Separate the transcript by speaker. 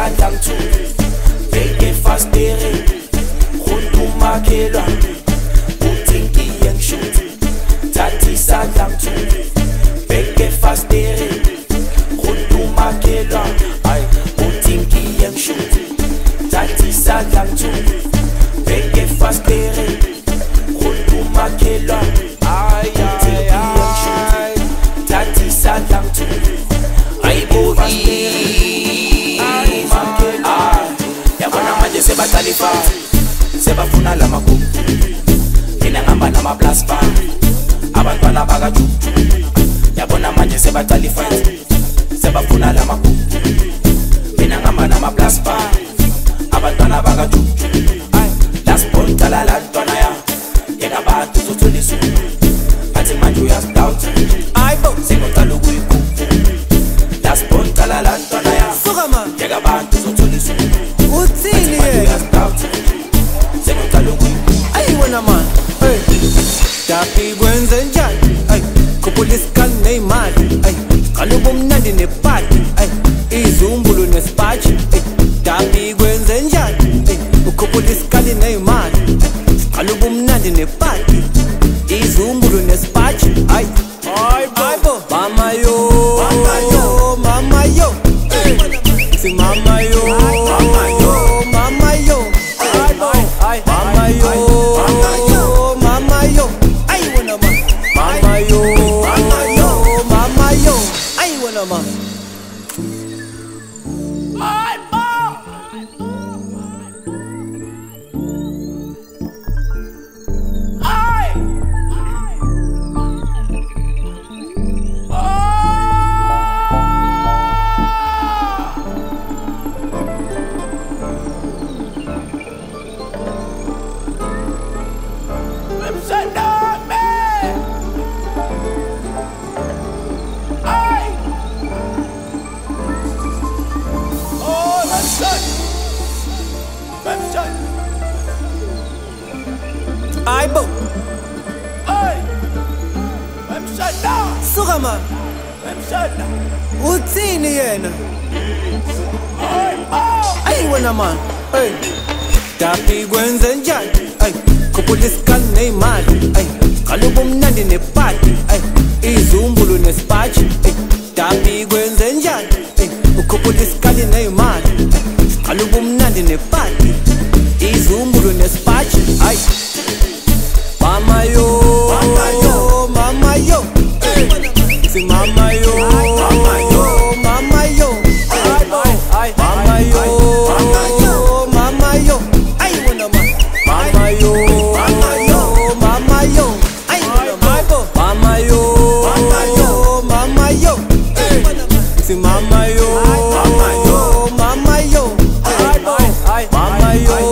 Speaker 1: isandla ngithuke bheke fastere umakhelwane uthi ngiye ngishuthe thatha isandla ngithuke bheke fastere umakhelwane ay uthi ngiye ngishuthe thatha isandla ngithuke bheke fastere umakhelwane ay uthi ngiye ngishuthe thatha isandla ngithuke ayibo yabona manje sebatalifa sebafuna la magugu mina ngamba nama plus bar abantwana bakajuju yabona manje sebatalifa sebafuna la magugu mina ngamba nama plus bar abantwana bakajuju last point la ntwana ya yena bathu zotholisa athi manje uyastout ayibo sengotala ukuyiku last point la ntwana ya
Speaker 2: suka man
Speaker 1: yeka bathu zotholisa
Speaker 2: uthini yena ayiwona man hey tapi kwenze njani ay khuphula isikali nemali ay qala ubumnandi nepati ay izumbulu nespachi ay tapi kwenze njani ay ukhuphula isikali nemali qala ubumnandi nepati izumbulu nespachi ay aybo mama yo mama yo si mama yo mama yo mama yo mama yo mama yo ay wanna man mama yo mama yo ay wanna man Aibo
Speaker 1: ay emshada
Speaker 2: suka man
Speaker 1: emshada
Speaker 2: uthini yena ayiwona man hey tapi kwenze njani ay khuphula isikali nemali ay qala ubumnandi nepati ay izumbulu nespachi ay tapi kwenze njani ay ukhuphula isikali nemali qala ubumnandi nepati izumbulu nespachi ay mama yo mama yo si mama yo mama yo mama yo mama yo mama yo ay wanna man mama yo mama yo ay wanna mama yo mama yo si mama yo mama yo mama yo